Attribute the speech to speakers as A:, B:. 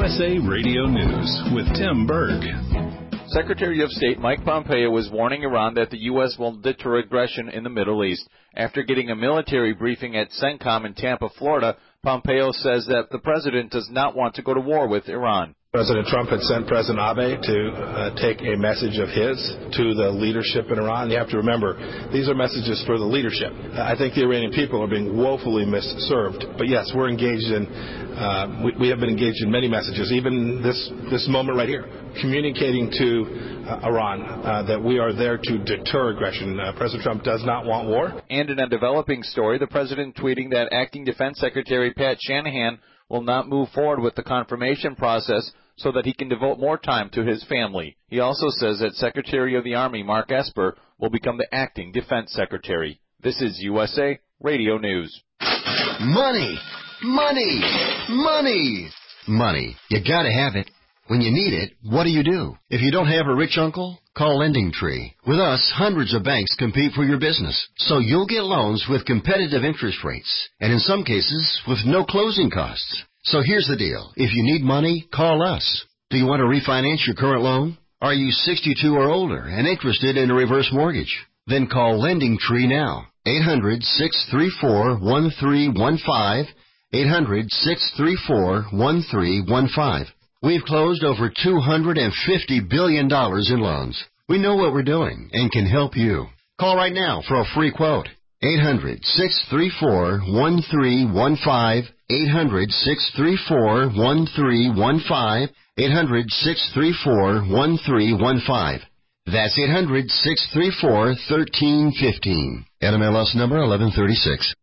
A: USA Radio News with Tim Berg.
B: Secretary of State Mike Pompeo is warning Iran that the U.S. will deter aggression in the Middle East. After getting a military briefing at CENTCOM in Tampa, Florida, Pompeo says that the president does not want to go to war with Iran.
C: President Trump had sent President Abe to take a message of his to the leadership in Iran. You have to remember, these are messages for the leadership. I think the Iranian people are being woefully misserved. But yes, we're engaged in, we have been engaged in many messages, even this moment right here, communicating to Iran that we are there to deter aggression. President Trump does not want war.
B: And in a developing story, the president tweeting that Acting Defense Secretary Pat Shanahan will not move forward with the confirmation process so that he can devote more time to his family. He also says that Secretary of the Army Mark Esper will become the acting defense secretary. This is USA Radio News.
D: Money, money, money, money. You gotta have it. When you need it, what do? If you don't have a rich uncle, call LendingTree. With us, hundreds of banks compete for your business, so you'll get loans with competitive interest rates, and in some cases, with no closing costs. So here's the deal. If you need money, call us. Do you want to refinance your current loan? Are you 62 or older and interested in a reverse mortgage? Then call LendingTree now. 800-634-1315. 800-634-1315. We've closed over $250 billion in loans. We know what we're doing and can help you. Call right now for a free quote. 800-634-1315. 800-634-1315. 800-634-1315. That's 800-634-1315. NMLS number 1136.